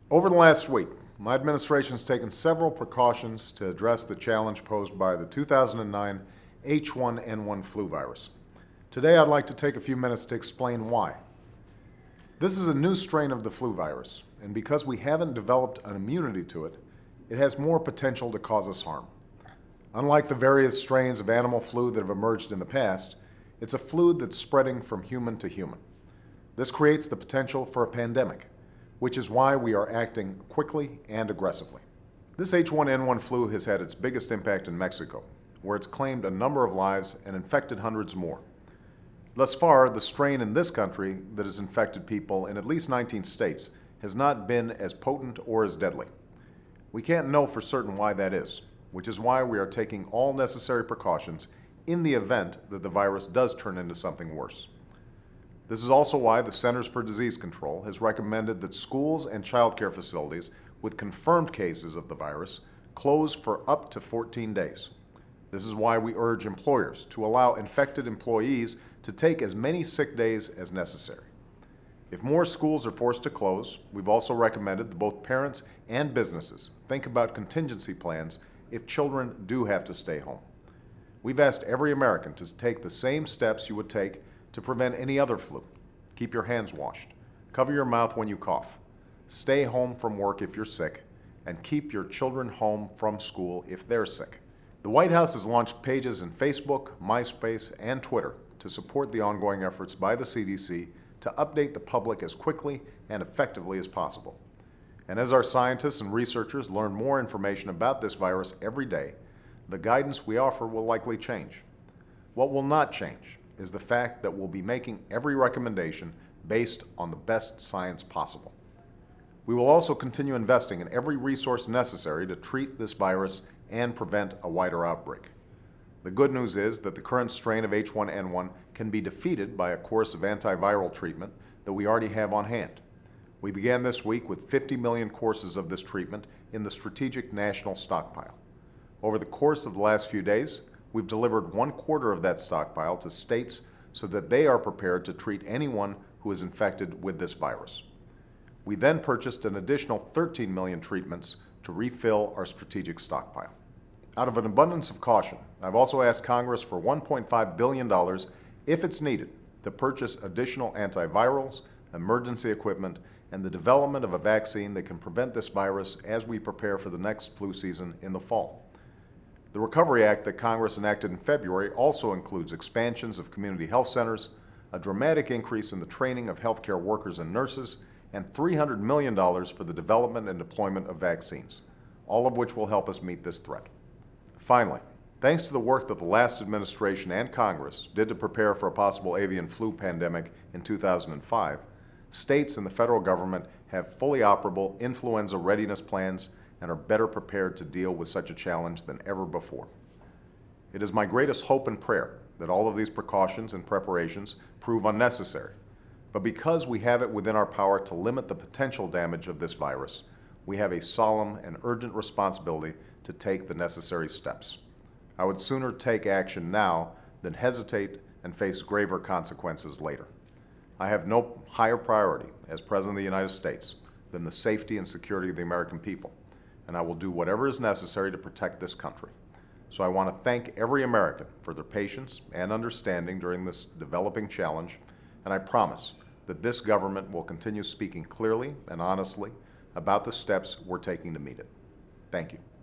Over the last week, my administration has taken several precautions to address the challenge posed by the 2009 H1N1 flu virus. Today, I'd like to take a few minutes to explain why. This is a new strain of the flu virus, and because we haven't developed an immunity to it, it has more potential to cause us harm. Unlike the various strains of animal flu that have emerged in the past, it's a flu that's spreading from human to human. This creates the potential for a pandemic, which is why we are acting quickly and aggressively. This H1N1 flu has had its biggest impact in Mexico, where it's claimed a number of lives and infected hundreds more. Thus far, the strain in this country that has infected people in at least 19 states has not been as potent or as deadly. We can't know for certain why that is, which is why we are taking all necessary precautions in the event that the virus does turn into something worse. This is also why the Centers for Disease Control has recommended that schools and childcare facilities with confirmed cases of the virus close for up to 14 days. This is why we urge employers to allow infected employees to take as many sick days as necessary. If more schools are forced to close, we've also recommended that both parents and businesses think about contingency plans if children do have to stay home. We've asked every American to take the same steps you would take to prevent any other flu. Keep your hands washed. Cover your mouth when you cough. Stay home from work if you're sick, and keep your children home from school if they're sick. The White House has launched pages in Facebook, MySpace, and Twitter to support the ongoing efforts by the CDC to update the public as quickly and effectively as possible. And as our scientists and researchers learn more information about this virus every day, the guidance we offer will likely change. What will not change is the fact that we'll be making every recommendation based on the best science possible. We will also continue investing in every resource necessary to treat this virus and prevent a wider outbreak. The good news is that the current strain of H1N1 can be defeated by a course of antiviral treatment that we already have on hand. We began this week with 50 million courses of this treatment in the Strategic National Stockpile. Over the course of the last few days, we've delivered 1/4 of that stockpile to states so that they are prepared to treat anyone who is infected with this virus. We then purchased an additional 13 million treatments to refill our strategic stockpile. Out of an abundance of caution, I've also asked Congress for $1.5 billion, if it's needed, to purchase additional antivirals, emergency equipment, and the development of a vaccine that can prevent this virus as we prepare for the next flu season in the fall. The Recovery Act that Congress enacted in February also includes expansions of community health centers, a dramatic increase in the training of healthcare workers and nurses, and $300 million for the development and deployment of vaccines, all of which will help us meet this threat. Finally, thanks to the work that the last administration and Congress did to prepare for a possible avian flu pandemic in 2005, states and the federal government have fully operable influenza readiness plans and are better prepared to deal with such a challenge than ever before. It is my greatest hope and prayer that all of these precautions and preparations prove unnecessary, but because we have it within our power to limit the potential damage of this virus, we have a solemn and urgent responsibility to take the necessary steps. I would sooner take action now than hesitate and face graver consequences later. I have no higher priority as President of the United States than the safety and security of the American people, and I will do whatever is necessary to protect this country. So I want to thank every American for their patience and understanding during this developing challenge, and I promise that this government will continue speaking clearly and honestly about the steps we're taking to meet it. Thank you.